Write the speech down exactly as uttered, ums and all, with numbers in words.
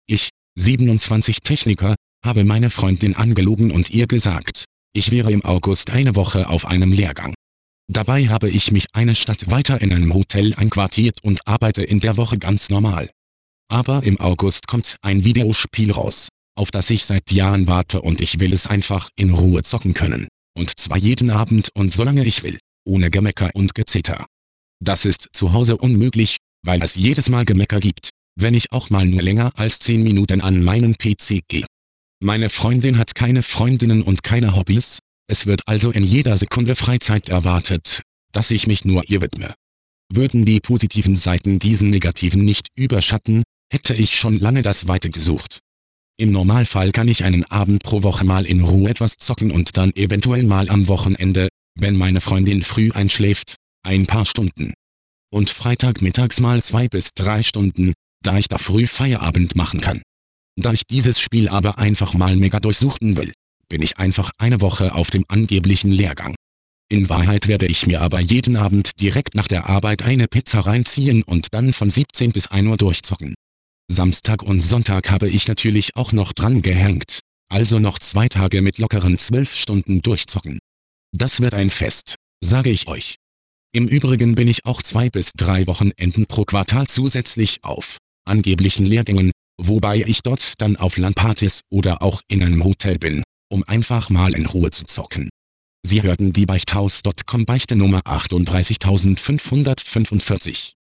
Ich, siebenundzwanzig Techniker, habe meine Freundin angelogen und ihr gesagt, ich wäre im August eine Woche auf einem Lehrgang. Dabei habe ich mich eine Stadt weiter in einem Hotel einquartiert und arbeite in der Woche ganz normal. Aber im August kommt ein Videospiel raus, auf das ich seit Jahren warte und ich will es einfach in Ruhe zocken können. Und zwar jeden Abend und solange ich will, ohne Gemecker und Gezeter. Das ist zu Hause unmöglich, weil es jedes Mal Gemecker gibt, wenn ich auch mal nur länger als zehn Minuten an meinen P C gehe. Meine Freundin hat keine Freundinnen und keine Hobbys, es wird also in jeder Sekunde Freizeit erwartet, dass ich mich nur ihr widme. Würden die positiven Seiten diesen negativen nicht überschatten, hätte ich schon lange das Weite gesucht. Im Normalfall kann ich einen Abend pro Woche mal in Ruhe etwas zocken und dann eventuell mal am Wochenende, wenn meine Freundin früh einschläft, ein paar Stunden. Und Freitagmittags mal zwei bis drei Stunden, da ich da früh Feierabend machen kann. Da ich dieses Spiel aber einfach mal mega durchsuchten will, bin ich einfach eine Woche auf dem angeblichen Lehrgang. In Wahrheit werde ich mir aber jeden Abend direkt nach der Arbeit eine Pizza reinziehen und dann von siebzehn bis ein Uhr durchzocken. Samstag und Sonntag habe ich natürlich auch noch dran gehängt, also noch zwei Tage mit lockeren zwölf Stunden durchzocken. Das wird ein Fest, sage ich euch. Im Übrigen bin ich auch zwei bis drei Wochenenden pro Quartal zusätzlich auf angeblichen Lehrgängen, wobei ich dort dann auf LAN-Partys oder auch in einem Hotel bin, um einfach mal in Ruhe zu zocken. Sie hörten die Beichthaus Punkt com Beichte Nummer achtunddreißigtausendfünfhundertfünfundvierzig.